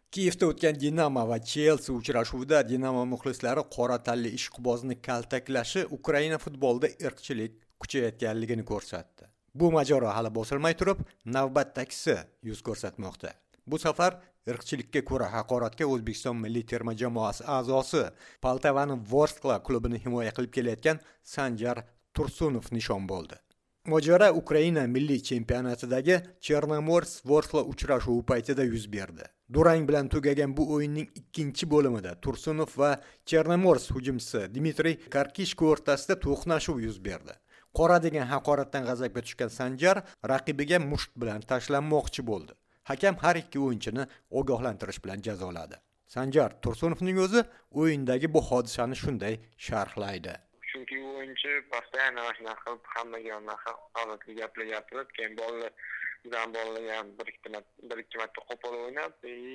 Kiyevda o'tgan Dinamo va Chelsi uchrashuvida Dinamo muxlislari qora tanli ishqibozni kaltaklashi Ukraina futbolida irqchilik kuchayotganligini ko'rsatdi. Bu mojaro hali bosilmay turib, navbatdagisi yuz ko'rsatmoqda. Bu safar irqchilikka ko'ra haqoratga O'zbekiston milliy terma jamoasi a'zosi Poltavani Vorskla klubini himoya qilib kelayotgan Sanjar Tursunov nishon bo'ldi. Mojaro Ukraina milliy chempionatidagi Chernomorsk-Vorskla uchrashuvi paytida yuz berdi. Durang bilan tugagan bu o'yinning ikkinchi bo'limida Tursunov va Chernomorsk hujumchisi Dmitriy Karkishko o'rtasida to'qnashuv yuz berdi. Qora degan haqoratdan g'azabga tushgan Sanjar raqibiga musht bilan tashlanmoqchi bo'ldi. Hakam har ikki o'yinchini ogohlantirish bilan jazoladi. Sanjar Tursunovning o'zi o'yindagi bu hodisani shunday sharhlaydi. Chunki o'yinchi постоянно mana qilib hammaga holatli gaplar gapirib, keyin bolalar ham bir ikki marta qo'pol o'ynab,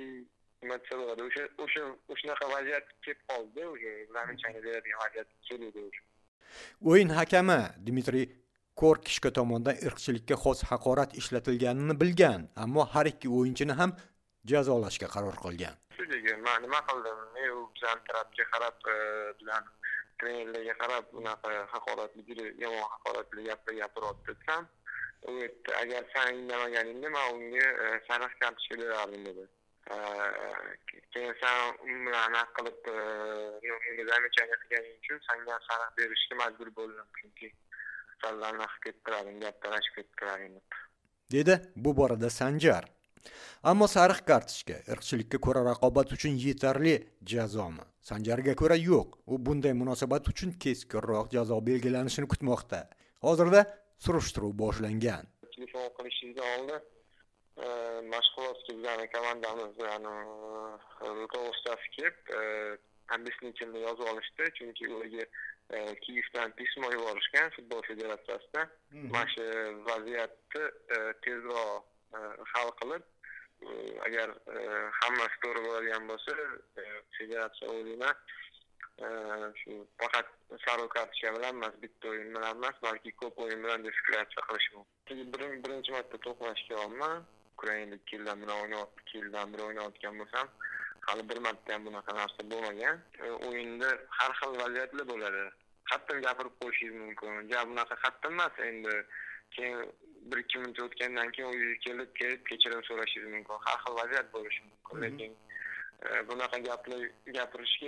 o'shunaqa vaziyat kelib qoldi, ularning changi beradigan vaziyat keldi. O'yin hakami Dmitriy Korkishko tomonidan irqchilikka xos haqorat ishlatilganini bilgan, ammo har ikki o'yinchini ham jazolashga qaror qilgan. Men nima qildim? Men u bizning tarafga qarab bilan trenerlarga qarab unaqa haqoratli, yomon haqoratli gaplar gapiryapti desam, agar sen indamaganingda men unga sariq kartochka berardim dedi. Keyin sen uni qilib unga zamechaniya qilganing uchun senga sariq berishga majbur bo'ldim, chunki sallarni kettirading, gaptalashib kettirading dedi bu borada Sanjar. Ammo sariq kartochka irqchilikka ko'ra raqobat uchun yetarli jazomi? Sanjarga ko'ra yo'q. U bunday munosabat uchun keskinroq jazo belgilanishini kutmoqda. Hozirda surishtiruv boshlangan. Telefon qilishingizdan oldin mashg'ulotga bizning komandamiz bilan rukovodstvosi kelib, объяснительni yozib olishdi, chunki ularga Kiyevdan pismo yuborishgan futbol federatsiyasidan. Mana shu vaziyatni tezroq hal qilib, agar hammasi to'g'ri bo'ladigan bo'lsa, federatsiya o'yini shu faqat sariq kartochka bilan emas, bitta o'yin bilan emas, balki ko'p o'yin bilan diskvalifikatsiya qilish mumkin. Birinchi marta to'qnashga olman, Ukrainalik keldan biri o'ynayotgan bo'lsam, hali bir marta ham bunaqa narsa bo'lmagan. O'yinda har xil vaziyatlar bo'ladi. Qattiq gapirib qo'yishingiz mumkin. Bunaqa qattiq emas, endi keyin 1-2 minut o'tgandan keyin o'zingiz kelib kechirim so'rashingiz mumkin. Har xil vaziyat bo'lishi mumkin, lekin bunaqa gaplar gapirishga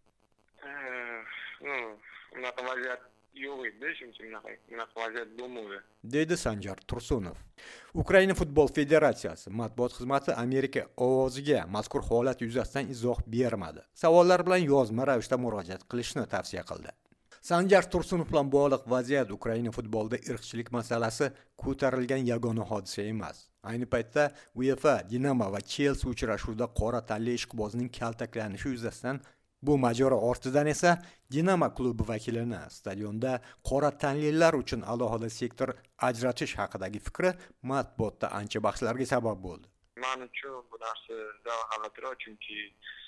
unaqa vaziyat yo'q edi, chunki bunaqa vaziyat bo'lmadi, dedi Sanjar Tursunov. Ukraina futbol federatsiyasi matbuot xizmati Amerika ovoziga mazkur holat yuzasidan izoh bermadi. Savollar bilan yozma ravishda murojaat qilishni tavsiya qildi. Sanjar Tursunov bilan bog'liq vaziyat Ukraina futbolida irqchilik masalasi ko'tarilgan yagona hodisa emas. Ayni paytda UEFA Dinamo va Chelsi uchrashuvida qora tanli ishqibozning kaltaklanishi yuzasidan bu mojaro ortidan esa Dinamo klubi vakilini stadionda qora tanlilar uchun alohida sektor ajratish haqidagi fikri matbuotda ancha bahslarga sabab bo'ldi. Men uchun bu narsa g'alatiroq, chunki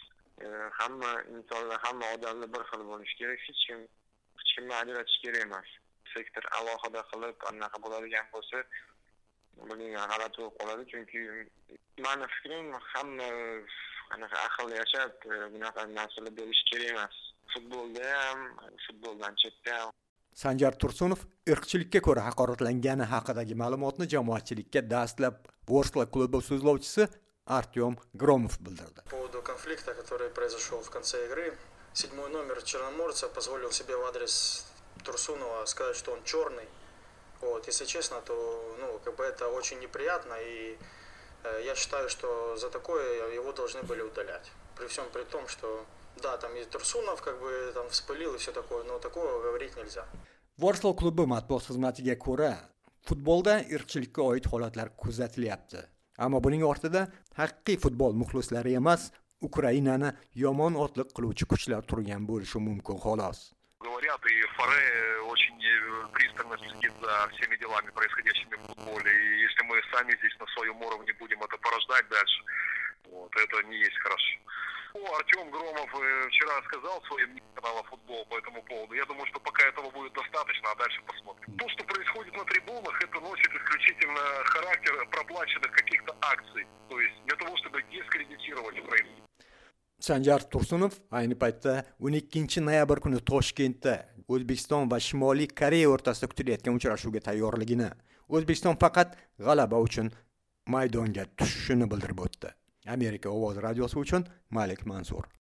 hamma insonlar, hamma odamlar bir xil bo'lishi kerak, hech kimni ajratish kerak emas. Sektor alohida qilib anaqa bo'ladigan bo'lsa, buning g'alati bo'lib qoladi, chunki meni fikrim hamma anaqa aql yashab bunaqa narsalar bo'lishi kerak emas. Futbolda ham, futboldan chetda ham. Sanjar Tursunov irqchilikka ko'ra haqoratlangani haqidagi ma'lumotni jamoatchilikka dastlab Vorskla klubi so'zlovchisi Artyom Gromov bildirdi. По поводу конфликта, который произошел в конце игры, 7-й номер Черноморца позволил себе в адрес Турсунова сказать, что он черный. Если честно, то это очень неприятно, и я считаю, что за такое его должны были удалять. При всем при том, что да, там и Турсунов там вспылил и все такое, но такого говорить нельзя. Vorskla klubi matbuot xizmatiga ko'ra, futbolda irqchilikka oid holatlar kuzatilyapti. Ammo buning ortida haqiqiy futbol muxlislari emas, Ukrainani yomon otliq qiluvchi kuchlar turgan bo'lishi mumkin xolos. Говорят, и Фаре очень пристально следит за всеми делами, происходящими в футболе. И если мы сами здесь на своем уровне будем это порождать дальше, это не есть хорошо. Артем Громов вчера сказал свое мнение канала «Футбол» по этому поводу. Я думаю, что пока этого будет достаточно, а дальше посмотрим. То, что происходит на трибунах, это носит исключительно характер проплаченных каких-то акций. То есть для того, чтобы дискредитировать Украину. Sanjar Tursunov ayni paytda 12 noyabr kuni Toshkentda O'zbekiston va Shimoliy Koreya o'rtasida kutilayotgan uchrashuvga tayyorligini, O'zbekiston faqat g'alaba uchun maydonga tushishini bildirib o'tdi. Amerika ovoz radiosi uchun Malik Mansur.